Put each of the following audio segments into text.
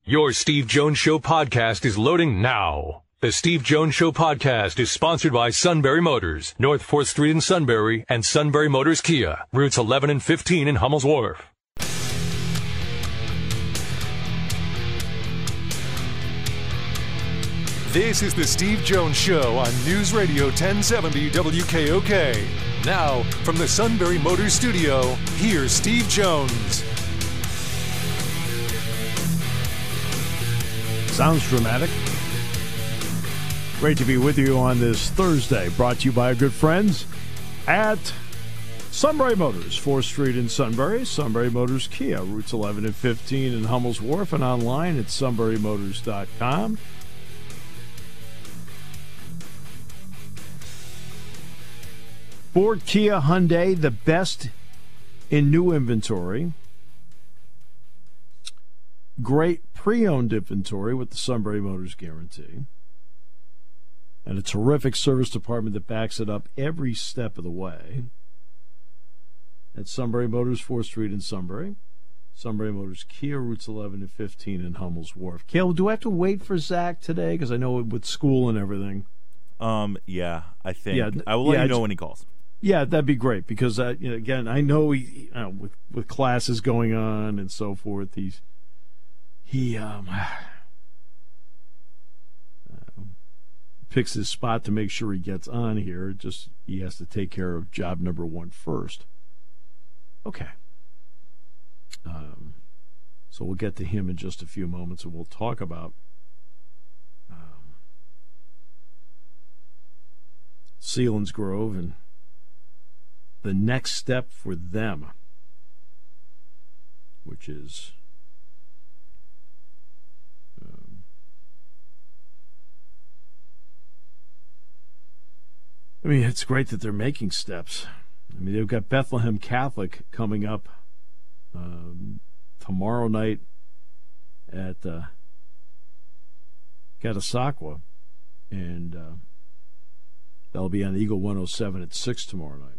Your Steve Jones Show podcast is loading now. The Steve Jones Show podcast is sponsored by Sunbury Motors, North 4th Street in Sunbury, and Sunbury Motors Kia, routes 11 and 15 in Hummel's Wharf. This is the Steve Jones Show on News Radio 1070 WKOK. Now, from the Sunbury Motors Studio, here's Steve Jones. Sounds dramatic. Great to be with you on this Thursday, brought to you by our good friends at Sunbury Motors, 4th Street in Sunbury, Sunbury Motors Kia, routes 11 and 15 in Hummel's Wharf, and online at sunburymotors.com. Ford, Kia, Hyundai, the best in new inventory. Great pre-owned inventory with the Sunbury Motors guarantee. And a terrific service department that backs it up every step of the way. At Sunbury Motors, 4th Street in Sunbury. Sunbury Motors Kia, routes 11 and 15 in Hummel's Wharf. Caleb, do I have to wait for Zach today? Because I know with school and everything. Yeah, I think. Yeah, I will let you know when he calls. Yeah, that'd be great because, again, I know he with classes going on and so forth, he picks his spot to make sure he gets on here. Just he has to take care of job number one first. Okay. So we'll get to him in just a few moments, and we'll talk about Selinsgrove and the next step for them, which is it's great that they're making steps. They've got Bethlehem Catholic coming up tomorrow night at Catasauqua, and that'll be on Eagle 107 at 6 tomorrow night.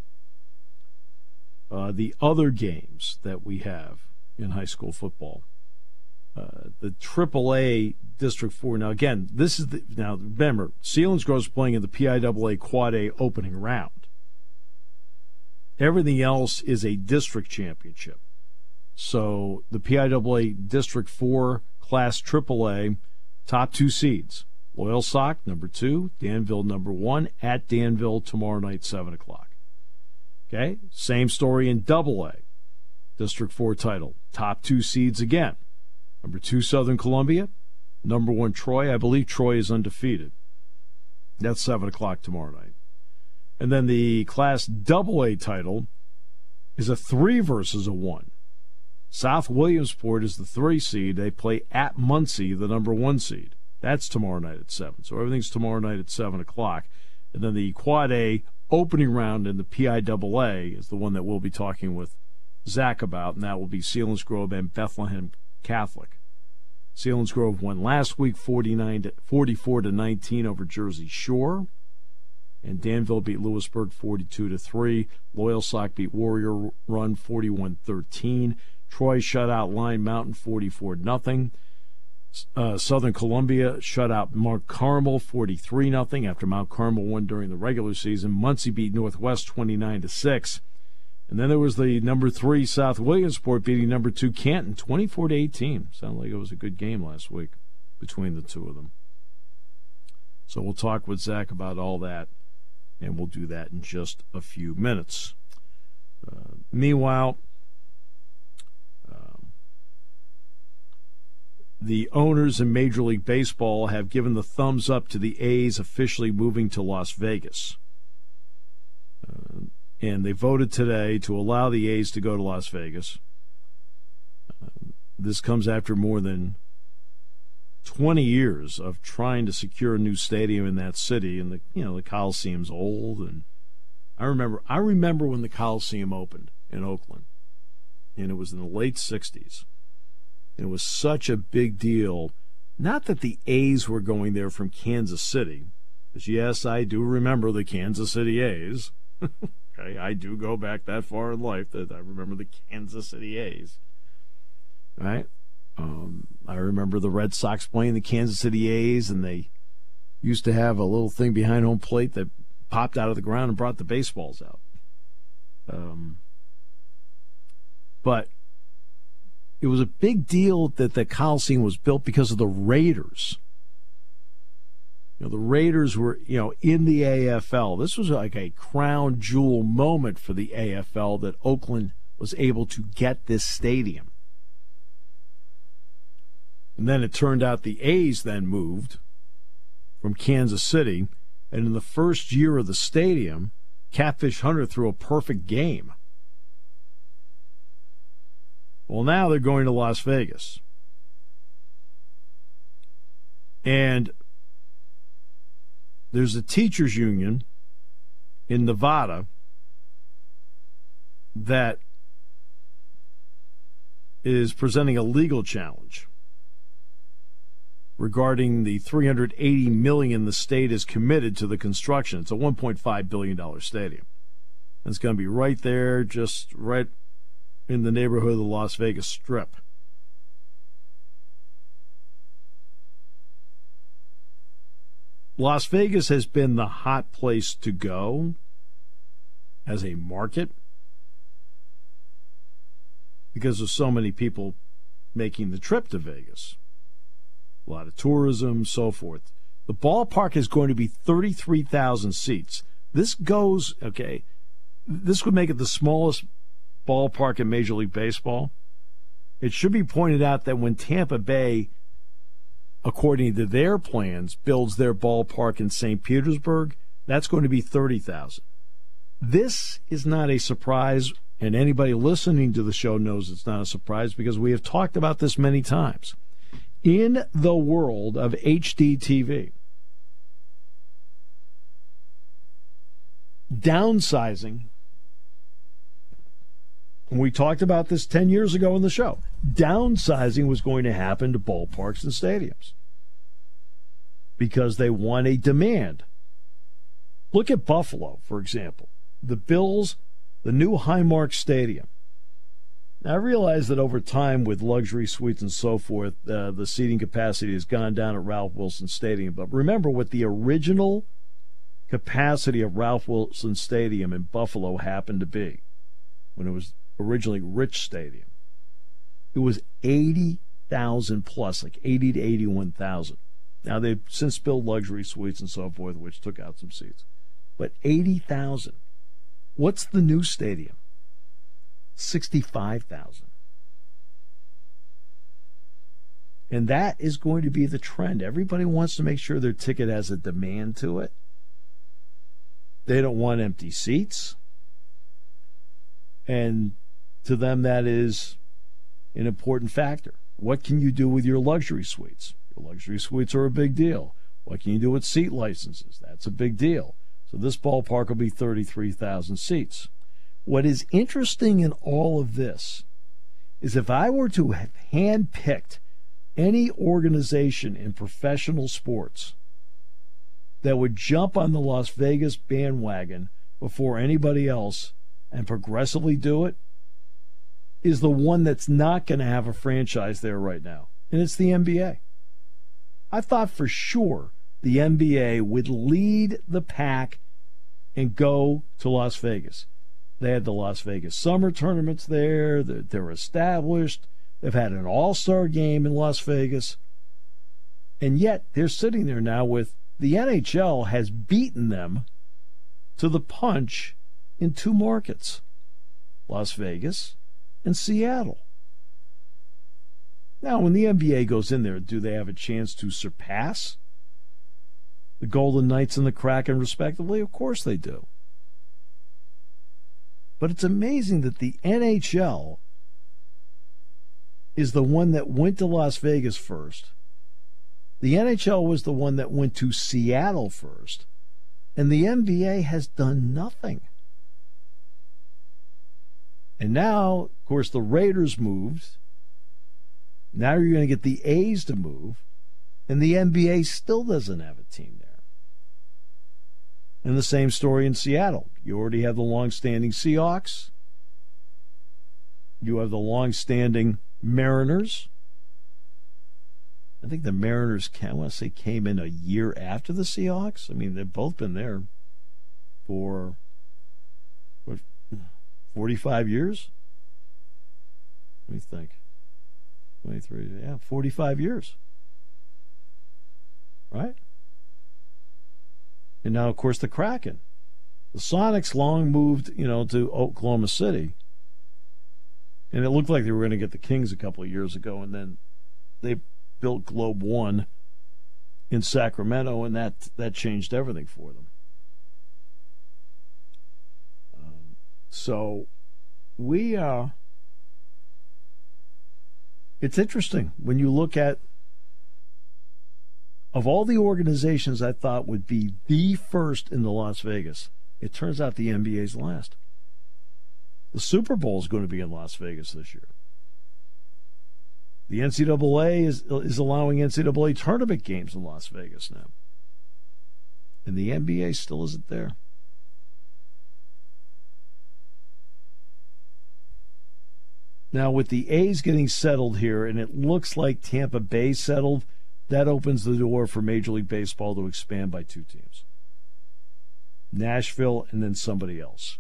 The other games that we have in high school football, the AAA District 4. Now, again, remember, Selinsgrove's playing in the PIAA Quad A opening round. Everything else is a district championship. So the PIAA District 4 Class AAA, top two seeds. Loyal Sock, number 2, Danville, number 1, at Danville tomorrow night, 7 o'clock. Okay, same story in AA, District 4 title. Top two seeds again. Number 2, Southern Columbia. Number 1, Troy. I believe Troy is undefeated. That's 7 o'clock tomorrow night. And then the Class AA title is a 3 versus a 1. South Williamsport is the 3 seed. They play at Muncie, the number 1 seed. That's tomorrow night at 7. So everything's tomorrow night at 7 o'clock. And then the Quad A opening round in the PIAA is the one that we'll be talking with Zach about, and that will be Selinsgrove and Bethlehem Catholic. Selinsgrove won last week 44-19 over Jersey Shore, and Danville beat Lewisburg 42-3. Loyal Sock beat Warrior Run 41-13. Troy shut out Line Mountain 44-0. Southern Columbia shut out Mount Carmel 43-0 after Mount Carmel won during the regular season. Muncie beat Northwest 29-6. And then there was the number 3 South Williamsport beating number 2 Canton 24-18. Sounded like it was a good game last week between the two of them. So we'll talk with Zach about all that, and we'll do that in just a few minutes. Meanwhile, the owners in Major League Baseball have given the thumbs up to the A's officially moving to Las Vegas. And they voted today to allow the A's to go to Las Vegas. This comes after more than 20 years of trying to secure a new stadium in that city, and the Coliseum's old. And I remember when the Coliseum opened in Oakland, and it was in the late 60s. It was such a big deal. Not that the A's were going there from Kansas City, because yes, I do remember the Kansas City A's. Okay, I do go back that far in life that I remember the Kansas City A's. Right? I remember the Red Sox playing the Kansas City A's, and they used to have a little thing behind home plate that popped out of the ground and brought the baseballs out. But it was a big deal that the Coliseum was built because of the Raiders. The Raiders were, in the AFL. This was like a crown jewel moment for the AFL that Oakland was able to get this stadium. And then it turned out the A's then moved from Kansas City, and in the first year of the stadium, Catfish Hunter threw a perfect game. Well, now they're going to Las Vegas. And there's a teachers union in Nevada that is presenting a legal challenge regarding the $380 million the state is committed to the construction. It's a $1.5 billion stadium. And it's going to be right there, just right in the neighborhood of the Las Vegas Strip. Las Vegas has been the hot place to go as a market because of so many people making the trip to Vegas. A lot of tourism, so forth. The ballpark is going to be 33,000 seats. This would make it the smallest ballpark in Major League Baseball. It should be pointed out that when Tampa Bay, according to their plans, builds their ballpark in St. Petersburg, that's going to be 30,000. This is not a surprise, and anybody listening to the show knows it's not a surprise because we have talked about this many times. In the world of HD TV, downsizing, and we talked about this 10 years ago in the show, downsizing was going to happen to ballparks and stadiums because they want a demand. Look at Buffalo, for example. The Bills, the new Highmark Stadium. Now, I realize that over time with luxury suites and so forth, the seating capacity has gone down at Ralph Wilson Stadium. But remember what the original capacity of Ralph Wilson Stadium in Buffalo happened to be when it was originally Rich Stadium. It was 80,000 plus, like 80 to 81,000. Now, they've since built luxury suites and so forth, which took out some seats. But 80,000. What's the new stadium? 65,000. And that is going to be the trend. Everybody wants to make sure their ticket has a demand to it. They don't want empty seats. And to them, that is an important factor. What can you do with your luxury suites? Your luxury suites are a big deal. What can you do with seat licenses? That's a big deal. So this ballpark will be 33,000 seats. What is interesting in all of this is if I were to have handpicked any organization in professional sports that would jump on the Las Vegas bandwagon before anybody else and progressively do it, is the one that's not going to have a franchise there right now, and it's the NBA. I thought for sure the NBA would lead the pack and go to Las Vegas. They had the Las Vegas summer tournaments there. They're established. They've had an all-star game in Las Vegas. And yet they're sitting there now with the NHL has beaten them to the punch in two markets, Las Vegas and Seattle. Now, when the NBA goes in there, do they have a chance to surpass the Golden Knights and the Kraken, respectively? Of course they do. But it's amazing that the NHL is the one that went to Las Vegas first. The NHL was the one that went to Seattle first. And the NBA has done nothing. And now, of course, the Raiders moved. Now you're going to get the A's to move. And the NBA still doesn't have a team there. And the same story in Seattle. You already have the long-standing Seahawks. You have the long-standing Mariners. I think the Mariners, I want to say, came in a year after the Seahawks. I mean, they've both been there for, 45 years? Let me think. 23, 45 years. Right? And now, of course, the Kraken. The Sonics long moved, to Oklahoma City. And it looked like they were going to get the Kings a couple of years ago, and then they built Globe One in Sacramento, and that changed everything for them. So it's interesting when you look at, of all the organizations I thought would be the first in the Las Vegas, it turns out the NBA's last. The Super Bowl is going to be in Las Vegas this year. The NCAA is allowing NCAA tournament games in Las Vegas now. And the NBA still isn't there. Now, with the A's getting settled here, and it looks like Tampa Bay settled, that opens the door for Major League Baseball to expand by 2 teams. Nashville and then somebody else.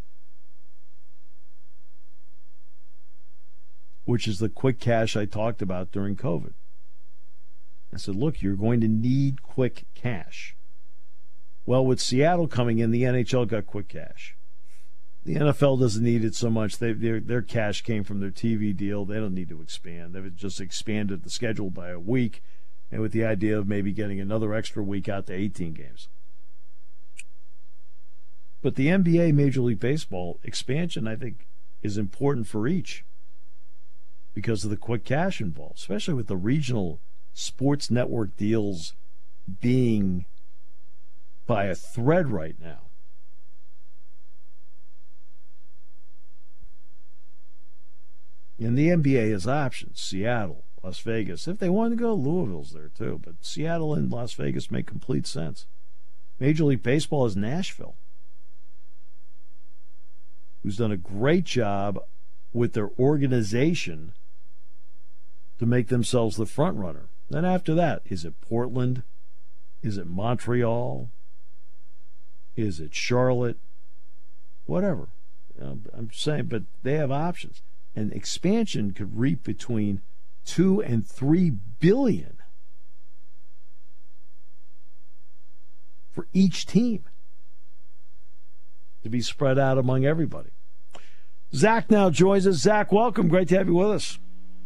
Which is the quick cash I talked about during COVID. I said, look, you're going to need quick cash. Well, with Seattle coming in, the NHL got quick cash. The NFL doesn't need it so much. Their cash came from their TV deal. They don't need to expand. They've just expanded the schedule by a week, and with the idea of maybe getting another extra week out to 18 games. But the NBA, Major League Baseball expansion, I think, is important for each because of the quick cash involved, especially with the regional sports network deals being by a thread right now. And the NBA has options. Seattle, Las Vegas. If they want to go, Louisville's there too. But Seattle and Las Vegas make complete sense. Major League Baseball is Nashville, who's done a great job with their organization to make themselves the front runner. Then after that, is it Portland? Is it Montreal? Is it Charlotte? Whatever. I'm saying, but they have options. And expansion could reap between $2 and $3 billion for each team to be spread out among everybody. Zach now joins us. Zach, welcome. Great to have you with us.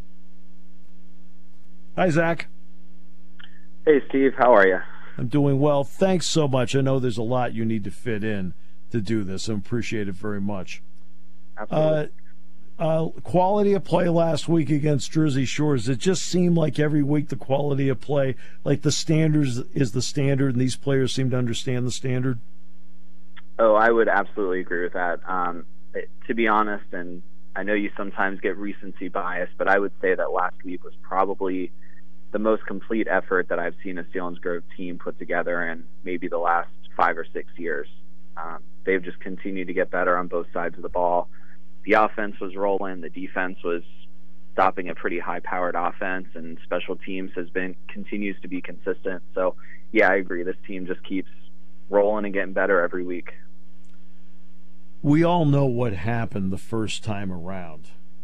Hi, Zach. Hey, Steve. How are you? I'm doing well. Thanks so much. I know there's a lot you need to fit in to do this. I appreciate it very much. Absolutely. Quality of play last week against Jersey Shores. It just seemed like every week the quality of play, like the standards is the standard, and these players seem to understand the standard. Oh, I would absolutely agree with that. To be honest, and I know you sometimes get recency bias, but I would say that last week was probably the most complete effort that I've seen a Selinsgrove team put together in maybe the last 5 or 6 years. They've just continued to get better on both sides of the ball. The offense was rolling. The defense was stopping a pretty high-powered offense, and special teams continues to be consistent. So, yeah, I agree. This team just keeps rolling and getting better every week. We all know what happened the first time around.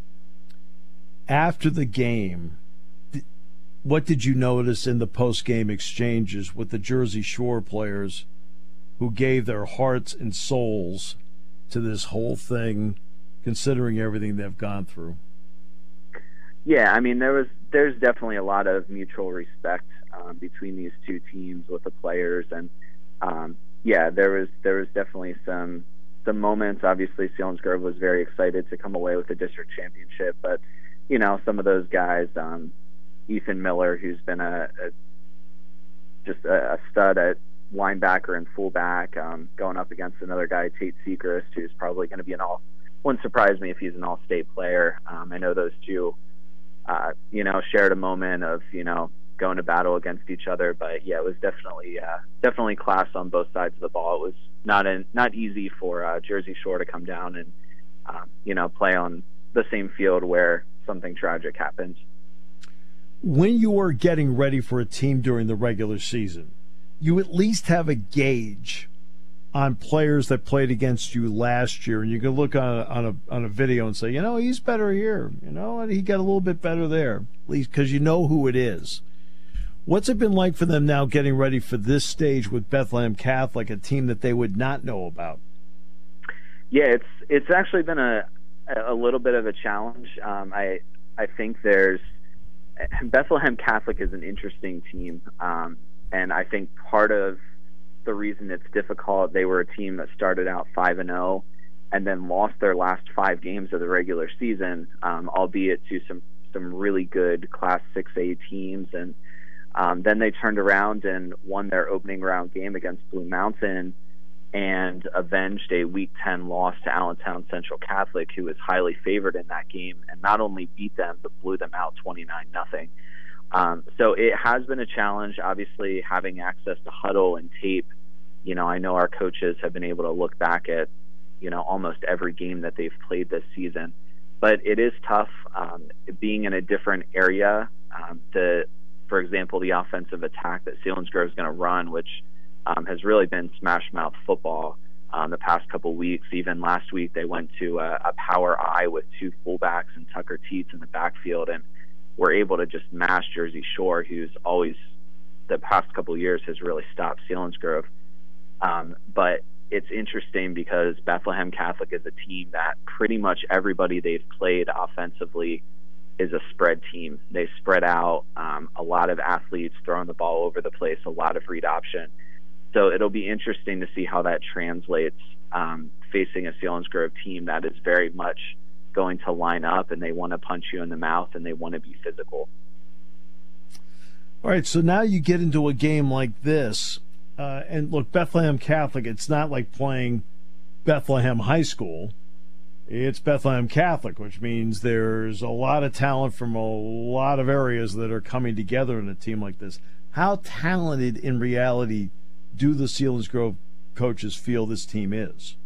After the game, what did you notice in the post-game exchanges with the Jersey Shore players who gave their hearts and souls to this whole thing, considering everything they've gone through? Yeah, I mean, there's definitely a lot of mutual respect between these two teams with the players, and there was definitely some moments. Obviously, Selinsgrove was very excited to come away with the district championship, but some of those guys, Ethan Miller, who's been just a stud at linebacker and fullback, going up against another guy, Tate Sechrist, who's probably going to be wouldn't surprise me if he's an all-state player. I know those two, shared a moment of, going to battle against each other. But, yeah, it was definitely class on both sides of the ball. It was not easy for Jersey Shore to come down and, play on the same field where something tragic happened. when you are getting ready for a team during the regular season, you at least have a gauge on players that played against you last year, and you can look on a video and say, he's better here. He got a little bit better there, at least because you know who it is. What's it been like for them now getting ready for this stage with Bethlehem Catholic, a team that they would not know about? Yeah, it's actually been a little bit of a challenge. I think Bethlehem Catholic is an interesting team, and I think part of the reason it's difficult, they were a team that started out 5-0 and then lost their last 5 games of the regular season, albeit to some really good Class 6A teams, and then they turned around and won their opening round game against Blue Mountain and avenged a Week 10 loss to Allentown Central Catholic, who was highly favored in that game, and not only beat them but blew them out 29-0. So it has been a challenge, obviously, having access to huddle and tape. I know our coaches have been able to look back at, almost every game that they've played this season. But it is tough being in a different area. For example, the offensive attack that Selinsgrove is going to run, which has really been smash mouth football the past couple weeks. Even last week, they went to a power I with 2 fullbacks and Tucker Teets in the backfield, and were able to just mash Jersey Shore, who's always, the past couple of years, has really stopped Selinsgrove. But it's interesting because Bethlehem Catholic is a team that pretty much everybody they've played offensively is a spread team. They spread out, a lot of athletes throwing the ball over the place, a lot of read option. So it'll be interesting to see how that translates facing a Selinsgrove team that is very much going to line up, and they want to punch you in the mouth, and they want to be physical. All right, so now you get into a game like this, and look, Bethlehem Catholic, it's not like playing Bethlehem High School. It's Bethlehem Catholic, which means there's a lot of talent from a lot of areas that are coming together in a team like this. How talented, in reality, do the Selinsgrove coaches feel this team is?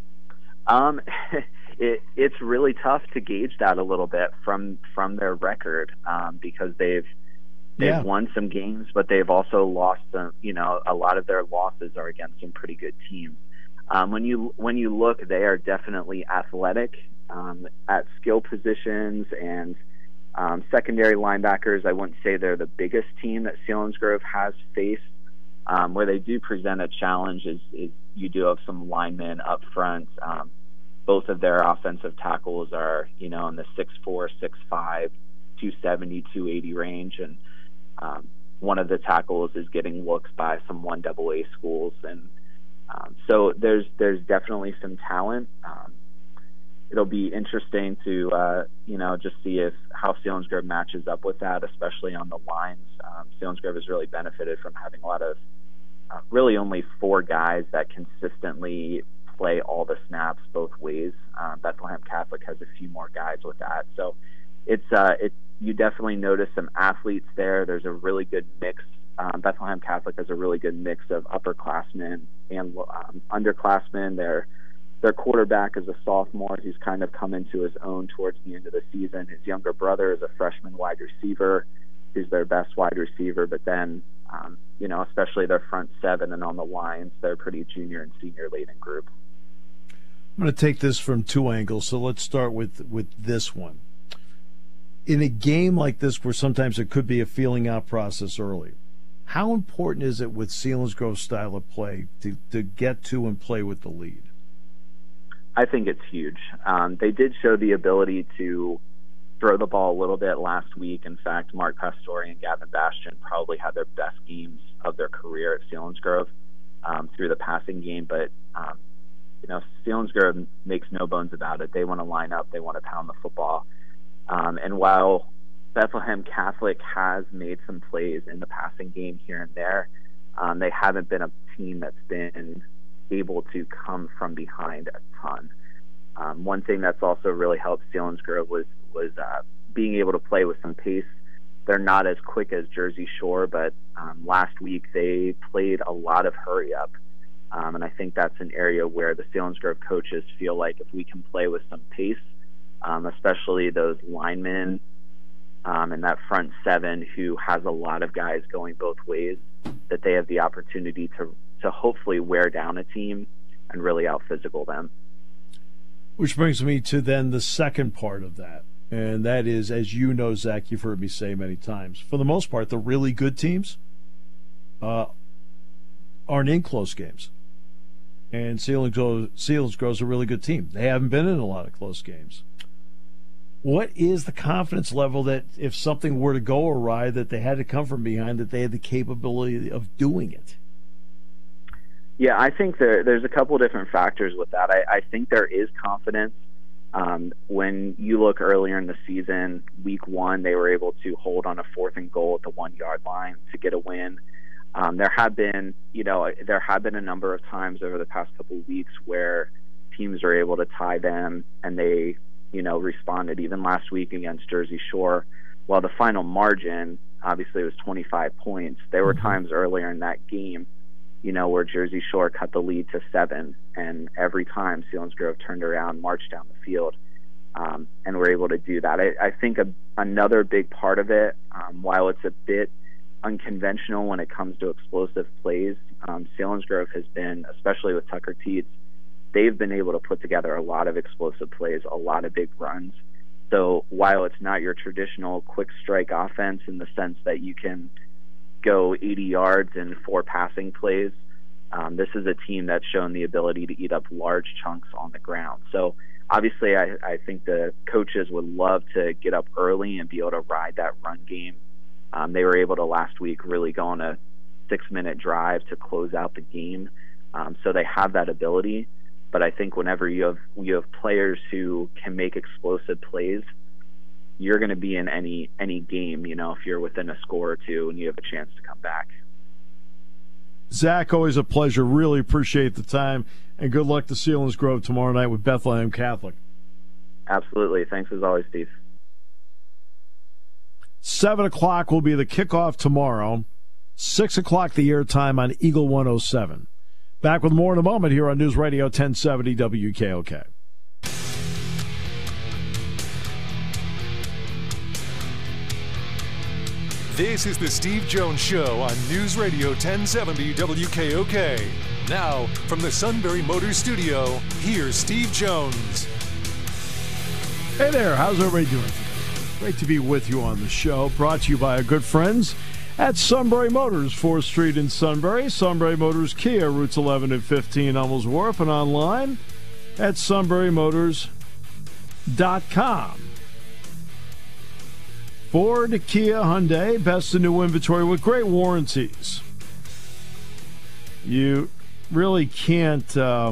It's really tough to gauge that a little bit from their record, because they've won some games, but they've also lost some. A lot of their losses are against some pretty good teams. When you look, they are definitely athletic at skill positions and secondary linebackers. I wouldn't say they're the biggest team that Selinsgrove has faced. Where they do present a challenge is you do have some linemen up front. Both of their offensive tackles are, in the 6'4", 6'5", 270, 280 range, and one of the tackles is getting looks by some 1AA schools, and so there's definitely some talent. It'll be interesting to just see how Selinsgrove matches up with that, especially on the lines. Selinsgrove has really benefited from having a lot of really only 4 guys that consistently play all the snaps both ways. Bethlehem Catholic has a few more guys with that, so you definitely notice some athletes there. There's a really good mix. Bethlehem Catholic has a really good mix of upperclassmen and underclassmen. Their quarterback is a sophomore who's kind of come into his own towards the end of the season. His younger brother is a freshman wide receiver who's their best wide receiver, but then especially their front 7 and on the lines, they're a pretty junior and senior laden group. I'm going to take this from 2 angles, so let's start with this one. In a game like this where sometimes it could be a feeling out process early, how important is it with Selinsgrove's style of play to get to and play with the lead? I think it's huge. They did show the ability to throw the ball a little bit last week. In fact, Mark Pastore and Gavin Bastian probably had their best games of their career at Selinsgrove through the passing game. But, Selinsgrove makes no bones about it. They want to line up. They want to pound the football. And while Bethlehem Catholic has made some plays in the passing game here and there, they haven't been a team that's been able to come from behind a ton. One thing that's also really helped Selinsgrove was being able to play with some pace. They're not as quick as Jersey Shore, but last week they played a lot of hurry up. And I think that's an area where the Selinsgrove coaches feel like if we can play with some pace, especially those linemen and that front seven who has a lot of guys going both ways, that they have the opportunity to hopefully wear down a team and really out-physical them. Which brings me to then the second part of that, and that is, as you know, Zach, you've heard me say many times, for the most part, the really good teams aren't in close games. And Selinsgrove's a really good team. They haven't been in a lot of close games. What is the confidence level that if something were to go awry, that they had to come from behind, that they had the capability of doing it? Yeah, I think there's a couple different factors with that. I think there is confidence. When you look earlier in the season, week 1, they were able to hold on a 4th and goal at the 1-yard line to get a win. There have been a number of times over the past couple of weeks where teams are able to tie them, and they, responded. Even last week against Jersey Shore, while the final margin, obviously, it was 25 points, there were times earlier in that game, where Jersey Shore cut the lead to 7, and every time Selinsgrove turned around, marched down the field, and were able to do that. I think another big part of it, while it's a bit unconventional when it comes to explosive plays, Selinsgrove has been, especially with Tucker Teets, they've been able to put together a lot of explosive plays, a lot of big runs. So while it's not your traditional quick strike offense in the sense that you can go 80 yards in 4 passing plays, this is a team that's shown the ability to eat up large chunks on the ground. So obviously I think the coaches would love to get up early and be able to ride that run game. They were able to last week really go on a 6-minute drive to close out the game. So they have that ability. But I think whenever you have players who can make explosive plays, you're going to be in any game, if you're within a score or two and you have a chance to come back. Zach, always a pleasure. Really appreciate the time, and good luck to Selinsgrove tomorrow night with Bethlehem Catholic. Absolutely. Thanks as always, Steve. 7 o'clock will be the kickoff tomorrow. 6 o'clock the airtime on Eagle 107. Back with more in a moment here on News Radio 1070 WKOK. This is the Steve Jones Show on News Radio 1070 WKOK. Now, from the Sunbury Motors Studio, here's Steve Jones. Hey there, how's everybody doing? Great to be with you on the show. Brought to you by our good friends at Sunbury Motors, 4th Street in Sunbury. Sunbury Motors Kia, routes 11 and 15, Hummels Wharf, and online at sunburymotors.com. Ford, Kia, Hyundai, best in new inventory with great warranties. You really can't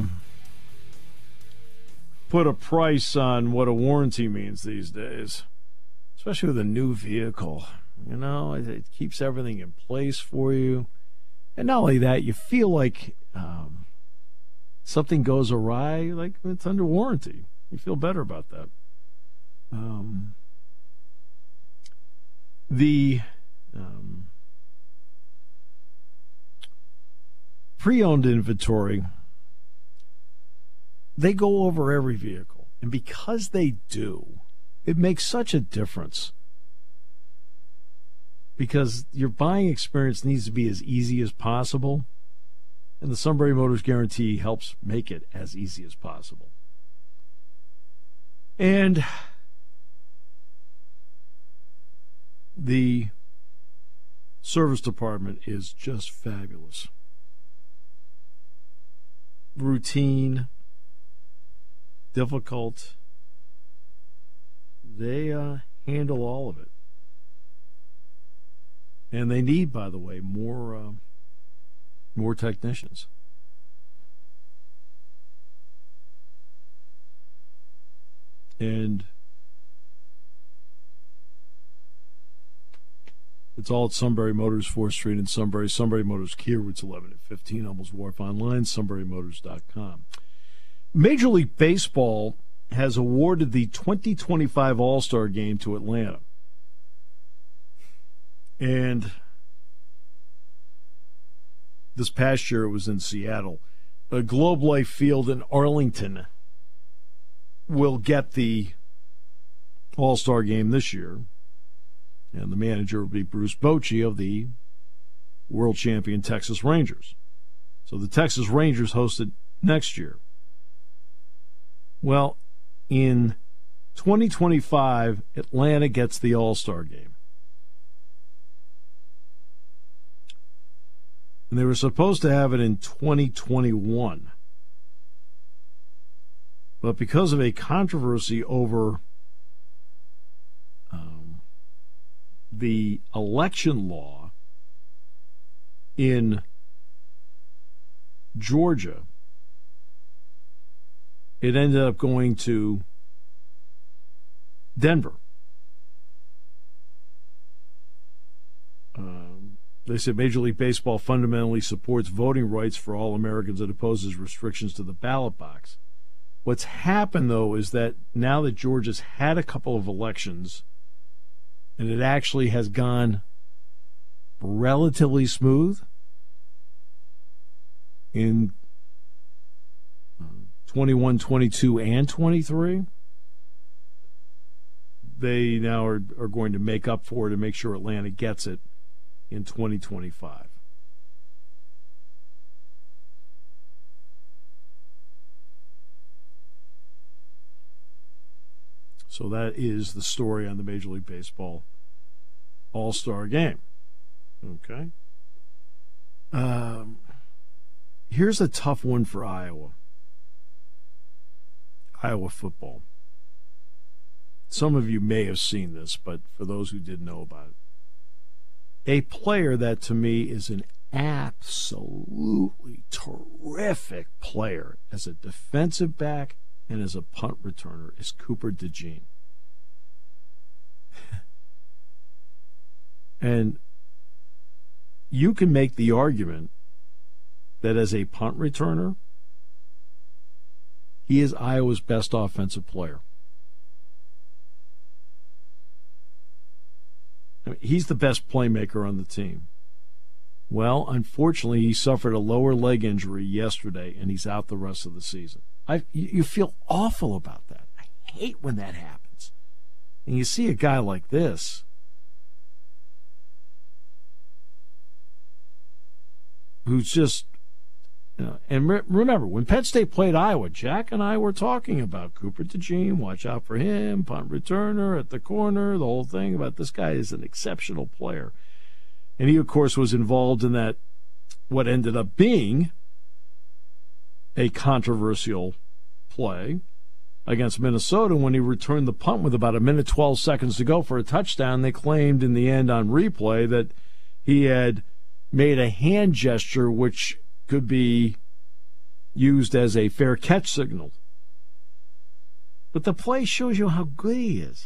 put a price on what a warranty means these days, especially with a new vehicle. It keeps everything in place for you. And not only that, you feel like something goes awry, like it's under warranty. You feel better about that. The pre-owned inventory, they go over every vehicle. And because they do, it makes such a difference. Because your buying experience needs to be as easy as possible, and the Sunbury Motors Guarantee helps make it as easy as possible. And the service department is just fabulous. Routine, difficult, they handle all of it. And they need, by the way, more technicians. And it's all at Sunbury Motors, 4th Street in Sunbury. Sunbury Motors Kia, routes 11 and 15, Hummels Wharf, online, sunburymotors.com. Major League Baseball has awarded the 2025 All-Star Game to Atlanta. And this past year it was in Seattle. Globe Life Field in Arlington will get the All-Star Game this year. And the manager will be Bruce Bochy of the world champion Texas Rangers. So the Texas Rangers host it next year. Well, in 2025, Atlanta gets the All-Star game. And they were supposed to have it in 2021. But because of a controversy over the election law in Georgia, it ended up going to Denver. They said Major League Baseball fundamentally supports voting rights for all Americans and opposes restrictions to the ballot box. What's happened, though, is that now that Georgia's had a couple of elections and it actually has gone relatively smooth in 21, 22, and 23, they now are going to make up for it and make sure Atlanta gets it in 2025. So that is the story on the Major League Baseball All-Star Game. Okay. Here's a tough one for Iowa football. Some of you may have seen this, but for those who didn't know about it, a player that to me is an absolutely terrific player as a defensive back and as a punt returner is Cooper DeJean. And you can make the argument that as a punt returner, he is Iowa's best offensive player. I mean, he's the best playmaker on the team. Well, unfortunately, he suffered a lower leg injury yesterday, and he's out the rest of the season. You feel awful about that. I hate when that happens. And you see a guy like this who's just, and remember, when Penn State played Iowa, Jack and I were talking about Cooper DeJean, watch out for him, punt returner at the corner, the whole thing about this guy is an exceptional player. And he, of course, was involved in that, what ended up being a controversial play against Minnesota when he returned the punt with about 1:12 seconds to go for a touchdown. They claimed in the end on replay that he had made a hand gesture which could be used as a fair catch signal. But the play shows you how good he is.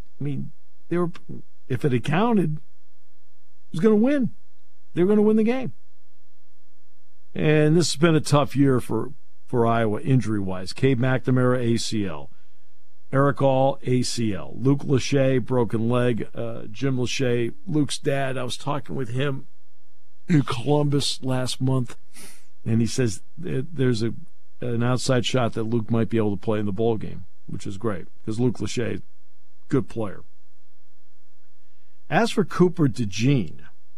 If it had counted, he was going to win. They were going to win the game. And this has been a tough year for Iowa injury-wise. Cade McNamara, ACL. Eric All, ACL. Luke Lachey, broken leg. Jim Lachey, Luke's dad. I was talking with him in Columbus last month, and he says there's an outside shot that Luke might be able to play in the bowl game, which is great because Luke Lachey, good player. As for Cooper DeJean,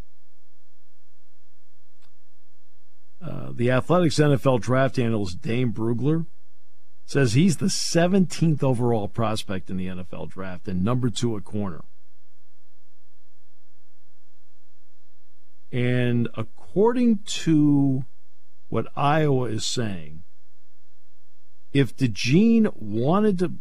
the Athletics NFL draft analyst Dane Brugler says he's the 17th overall prospect in the NFL draft and number 2 at corner. And according to what Iowa is saying, if DeJean wanted to,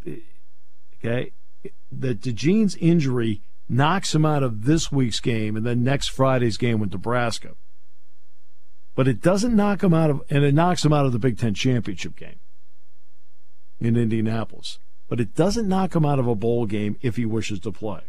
that DeJean's injury knocks him out of this week's game and then next Friday's game with Nebraska. But it doesn't knock him out of, and it knocks him out of the Big Ten championship game in Indianapolis. But it doesn't knock him out of a bowl game if he wishes to play.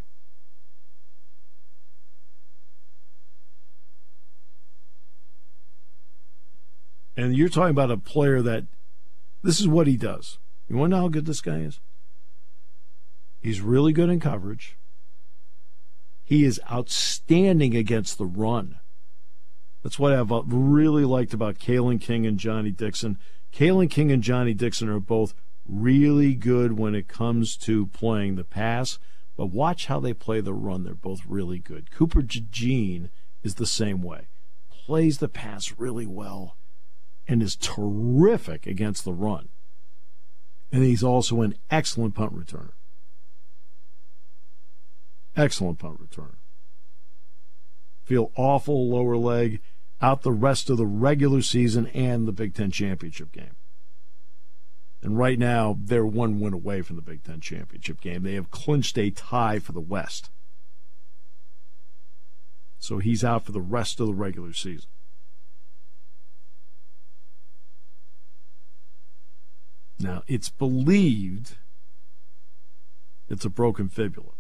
And you're talking about a player that, this is what he does. You want to know how good this guy is? He's really good in coverage. He is outstanding against the run. That's what I've really liked about Kalen King and Johnny Dixon. Kalen King and Johnny Dixon are both really good when it comes to playing the pass, But watch how they play the run. They're both really good. Cooper DeJean is the same way. Plays the pass really well and is terrific against the run. And he's also an excellent punt returner. Excellent punt returner. Feel awful lower leg out the rest of the regular season and the Big Ten championship game. And right now, they're one win away from the Big Ten championship game. They have clinched a tie for the West. So he's out for the rest of the regular season. Now, it's believed it's a broken fibula.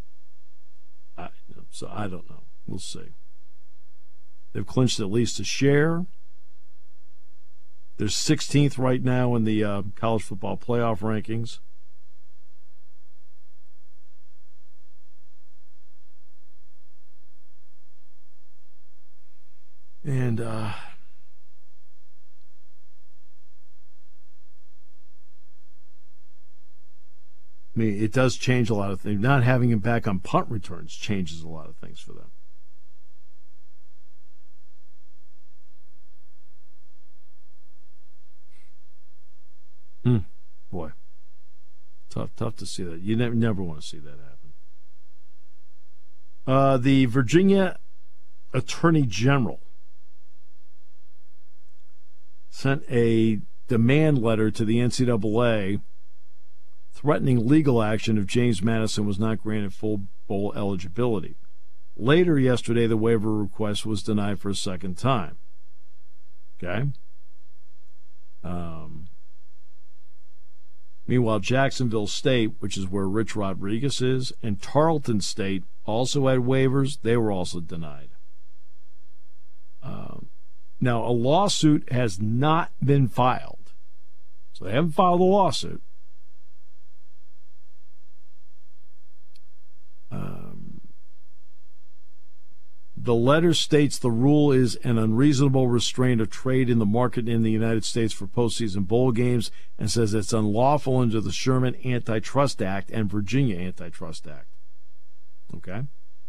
So I don't know. We'll see. They've clinched at least a share. They're 16th right now in the college football playoff rankings. And I mean, it does change a lot of things. Not having him back on punt returns changes a lot of things for them. Boy, tough to see that. You never want to see that happen. The Virginia Attorney General sent a demand letter to the NCAA threatening legal action if James Madison was not granted full bowl eligibility. Later yesterday, the waiver request was denied for a second time. Okay? Meanwhile, Jacksonville State, which is where Rich Rodriguez is, and Tarleton State also had waivers. They were also denied. Now, a lawsuit has not been filed. So they haven't filed a lawsuit. The letter states the rule is an unreasonable restraint of trade in the market in the United States for postseason bowl games and says it's unlawful under the Sherman Antitrust Act and Virginia Antitrust Act. Okay?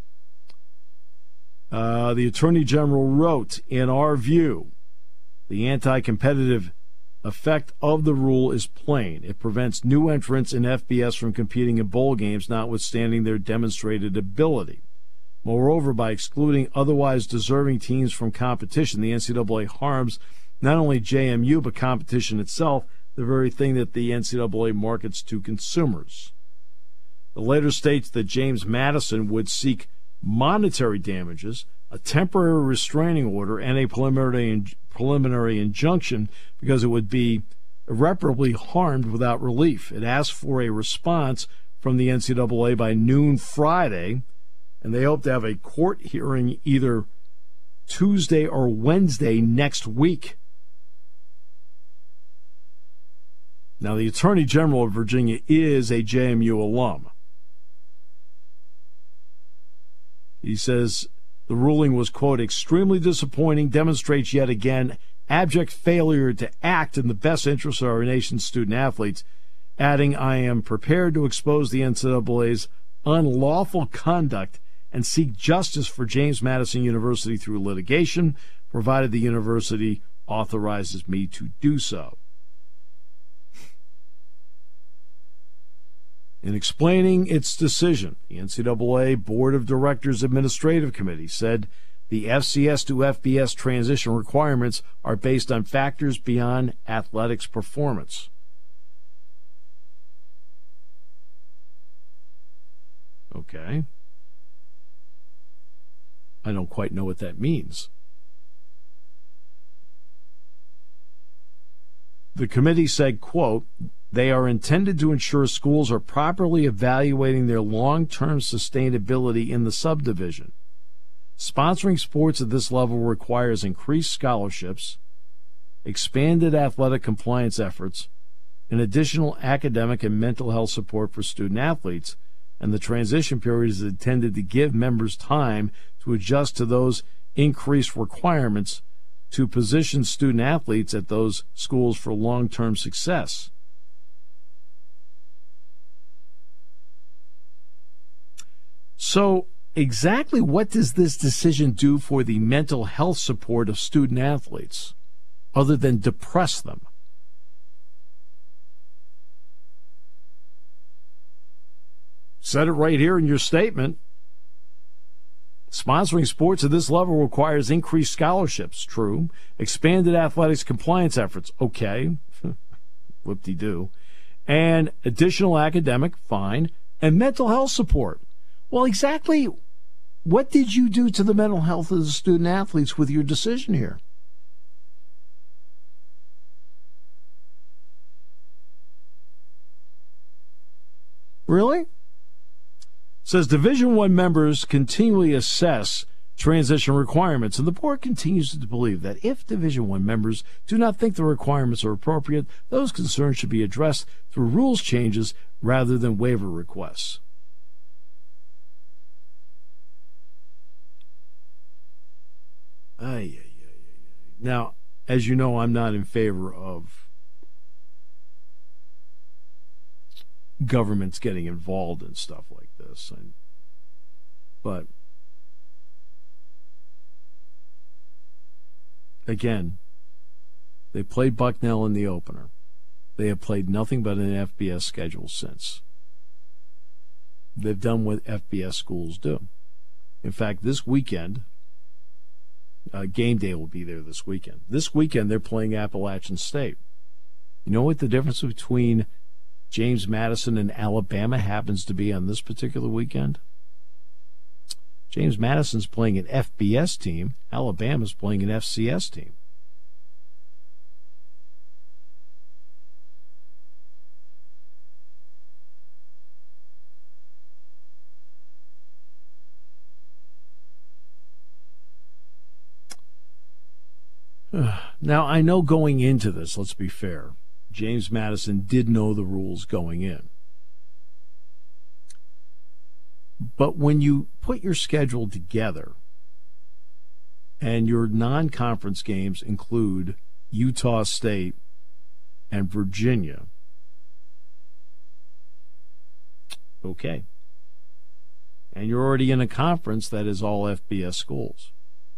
The Attorney General wrote, in our view, the anti-competitive effect of the rule is plain. It prevents new entrants in FBS from competing in bowl games, notwithstanding their demonstrated ability. Moreover, by excluding otherwise deserving teams from competition, the NCAA harms not only JMU but competition itself, the very thing that the NCAA markets to consumers. The letter states that James Madison would seek monetary damages, a temporary restraining order, and a preliminary injunction because it would be irreparably harmed without relief. It asked for a response from the NCAA by noon Friday, and they hope to have a court hearing either Tuesday or Wednesday next week. Now, the Attorney General of Virginia is a JMU alum. He says the ruling was, quote, extremely disappointing, demonstrates yet again abject failure to act in the best interest of our nation's student athletes, adding, I am prepared to expose the NCAA's unlawful conduct and seek justice for James Madison University through litigation, provided the university authorizes me to do so. In explaining its decision, the NCAA Board of Directors Administrative Committee said the FCS to FBS transition requirements are based on factors beyond athletics performance. Okay. I don't quite know what that means. The committee said, quote, they are intended to ensure schools are properly evaluating their long-term sustainability in the subdivision. Sponsoring sports at this level requires increased scholarships, expanded athletic compliance efforts, and additional academic and mental health support for student athletes, and the transition period is intended to give members time to adjust to those increased requirements to position student athletes at those schools for long-term success. So exactly what does this decision do for the mental health support of student athletes other than depress them? Said it right here in your statement. Sponsoring sports at this level requires increased scholarships. True. Expanded athletics compliance efforts. Okay. Whoop-de-doo. And additional academic, fine. And mental health support. Well, exactly what did you do to the mental health of the student athletes with your decision here? Really? Says Division I members continually assess transition requirements, and the board continues to believe that if Division I members do not think the requirements are appropriate, those concerns should be addressed through rules changes rather than waiver requests. Now, as you know, I'm not in favor of governments getting involved in stuff like this. But again, they played Bucknell in the opener. They have played nothing but an FBS schedule since. They've done what FBS schools do. In fact, this weekend, game day will be there this weekend. This weekend, they're playing Appalachian State. You know what the difference between James Madison and Alabama happens to be on this particular weekend? James Madison's playing an FBS team. Alabama's playing an FCS team. Now, I know going into this, let's be fair, James Madison did know the rules going in. But when you put your schedule together and your non-conference games include Utah State and Virginia, okay. And you're already in a conference that is all FBS schools.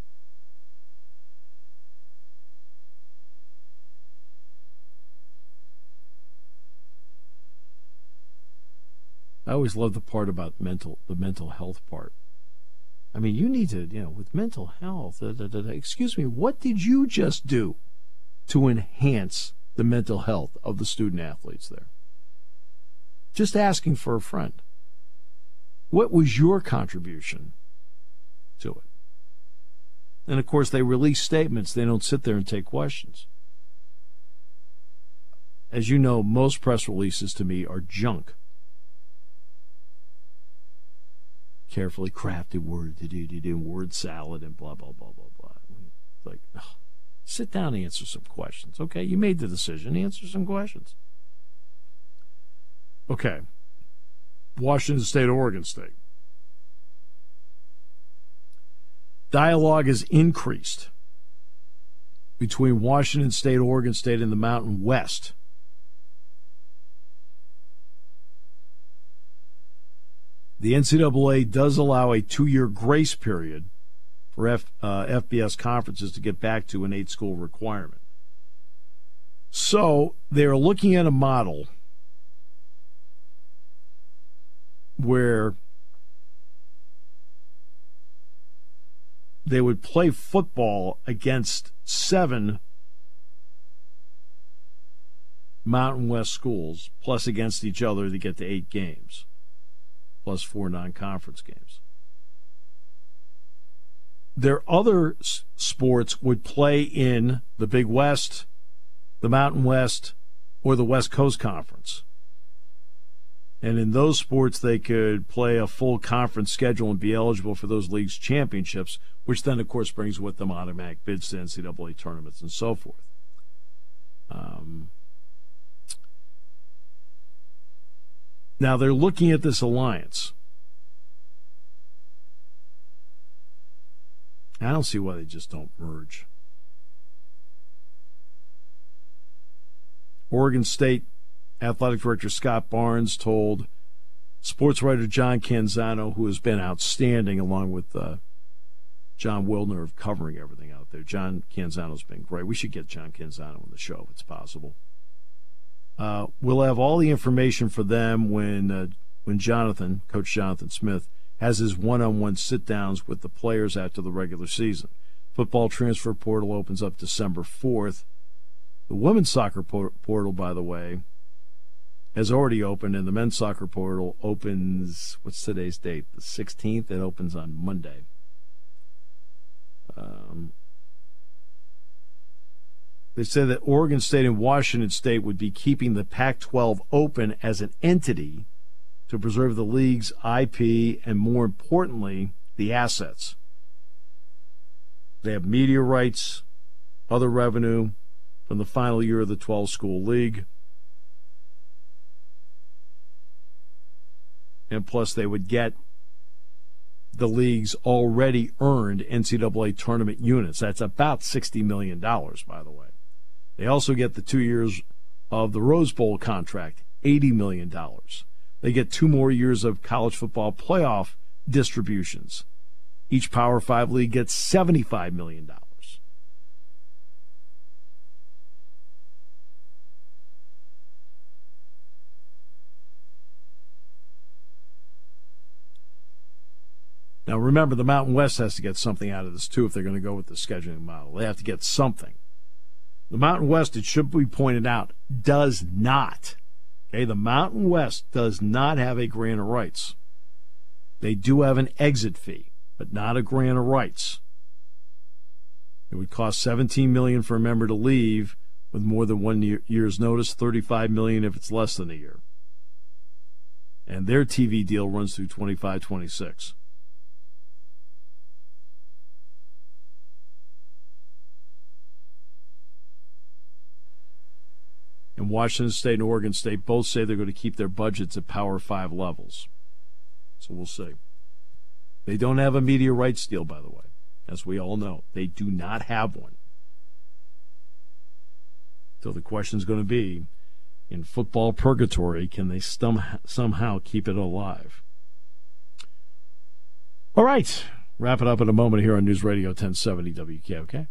I always love the part about the mental health part. I mean, you need to, with mental health, excuse me, what did you just do to enhance the mental health of the student athletes there? Just asking for a friend. What was your contribution to it? And of course, they release statements. They don't sit there and take questions. As you know, most press releases to me are junk. Carefully crafted word salad and blah, blah, blah, blah, blah. It's like, sit down and answer some questions. Okay, you made the decision. Answer some questions. Okay. Washington State, Oregon State. Dialogue has increased between Washington State, Oregon State, and the Mountain West. The NCAA does allow a 2-year grace period for FBS conferences to get back to an 8-school requirement. So they're looking at a model where they would play football against 7 Mountain West schools, plus against each other to get to 8 games. Plus 4 non-conference games. Their other sports would play in the Big West, the Mountain West, or the West Coast Conference. And in those sports, they could play a full conference schedule and be eligible for those leagues' championships, which then, of course, brings with them automatic bids to NCAA tournaments and so forth. Now, they're looking at this alliance. I don't see why they just don't merge. Oregon State Athletic Director Scott Barnes told sports writer John Canzano, who has been outstanding, along with John Wildner of covering everything out there. John Canzano's been great. We should get John Canzano on the show if it's possible. We'll have all the information for them when Coach Jonathan Smith, has his one-on-one sit-downs with the players after the regular season. Football transfer portal opens up December 4th. The women's soccer portal, by the way, has already opened, and the men's soccer portal opens, what's today's date? The 16th. It opens on Monday. They said that Oregon State and Washington State would be keeping the Pac-12 open as an entity to preserve the league's IP and, more importantly, the assets. They have media rights, other revenue from the final year of the 12-school league. And plus they would get the league's already earned NCAA tournament units. That's about $60 million, by the way. They also get the 2 years of the Rose Bowl contract, $80 million. They get 2 more years of college football playoff distributions. Each Power 5 league gets $75 million. Now, remember, the Mountain West has to get something out of this, too, if they're going to go with the scheduling model. They have to get something. The Mountain West, it should be pointed out, does not. Okay, the Mountain West does not have a grant of rights. They do have an exit fee, but not a grant of rights. It would cost $17 million for a member to leave with more than 1 year's notice, $35 million if it's less than a year. And their TV deal runs through 25-26. And Washington State and Oregon State both say they're going to keep their budgets at Power 5 levels. So we'll see. They don't have a media rights deal, by the way, as we all know. They do not have one. So the question is going to be, in football purgatory, can they somehow keep it alive? All right. Wrap it up in a moment here on News Radio 1070 WKOK.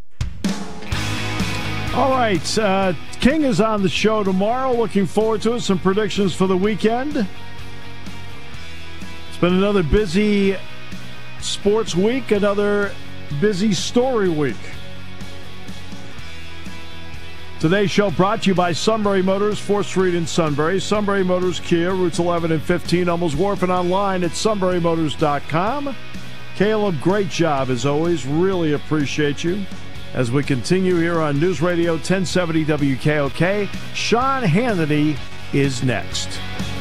All right, King is on the show tomorrow. Looking forward to it. Some predictions for the weekend. It's been another busy sports week, another busy story week. Today's show brought to you by Sunbury Motors, 4th Street in Sunbury. Sunbury Motors Kia, routes 11 and 15, Hummels Wharf, and online at sunburymotors.com. Caleb, great job as always. Really appreciate you. As we continue here on News Radio 1070 WKOK, Sean Hannity is next.